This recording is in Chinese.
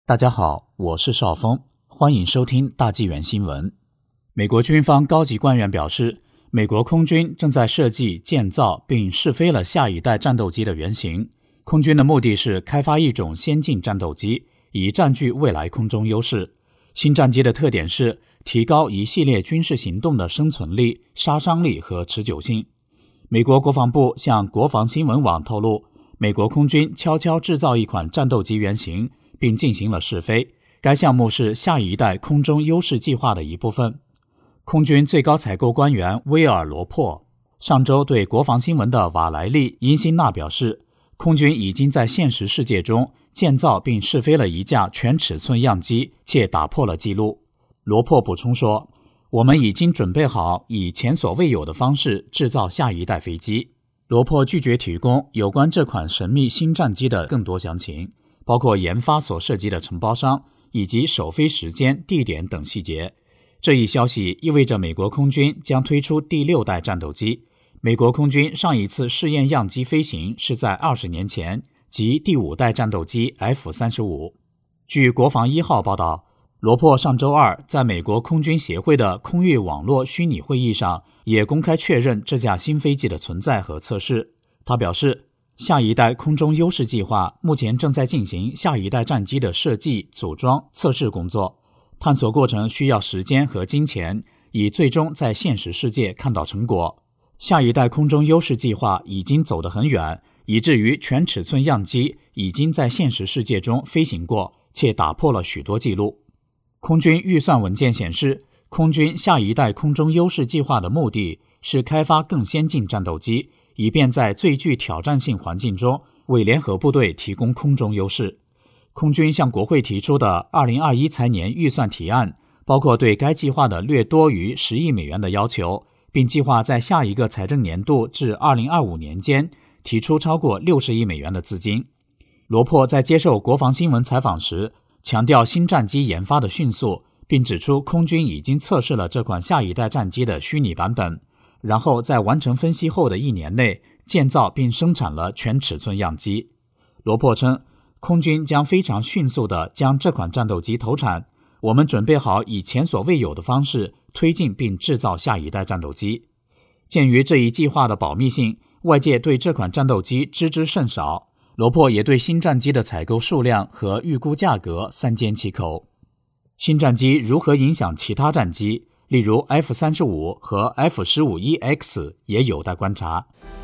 大家好，我是邵峰，欢迎收听大纪元新闻。美国军方高级官员表示，美国空军正在设计、建造并试飞了下一代战斗机的原型。空军的目的是开发一种先进战斗机，以占据未来空中优势。新战机的特点是提高一系列军事行动的生存力、杀伤力和持久性。美国国防部向国防新闻网透露，美国空军悄悄制造一款战斗机原型，并进行了试飞。该项目是下一代空中优势计划的一部分。空军最高采购官员威尔·罗珀上周对国防新闻的瓦莱丽·因辛纳表示，空军已经在现实世界中建造并试飞了一架全尺寸样机，且打破了纪录。罗珀补充说，我们已经准备好以前所未有的方式制造下一代飞机。罗珀拒绝提供有关这款神秘新战机的更多详情，包括研发所涉及的承包商以及首飞时间、地点等细节。这一消息意味着美国空军将推出第6代战斗机。美国空军上一次试验样机飞行是在20年前，即第5代战斗机 F-35。据国防1号报道，罗珀上周二在美国空军协会的空域网络虚拟会议上也公开确认这架新飞机的存在和测试。他表示，下一代空中优势计划目前正在进行下一代战机的设计、组装、测试工作，探索过程需要时间和金钱，以最终在现实世界看到成果。下一代空中优势计划已经走得很远，以至于全尺寸样机已经在现实世界中飞行过，且打破了许多纪录。空军预算文件显示，空军下一代空中优势计划的目的是开发更先进战斗机，以便在最具挑战性环境中为联合部队提供空中优势。空军向国会提出的2021财年预算提案包括对该计划的略多于10亿美元的要求，并计划在下一个财政年度至2025年间提出超过60亿美元的资金。罗珀在接受国防新闻采访时强调新战机研发的迅速，并指出空军已经测试了这款下一代战机的虚拟版本，然后在完成分析后的1年内建造并生产了全尺寸样机。罗珀称，空军将非常迅速地将这款战斗机投产，我们准备好以前所未有的方式推进并制造下一代战斗机。鉴于这一计划的保密性，外界对这款战斗机知之甚少。罗珀也对新战机的采购数量和预估价格三缄其口。新战机如何影响其他战机，例如 F-35和 F-15EX 也有待观察。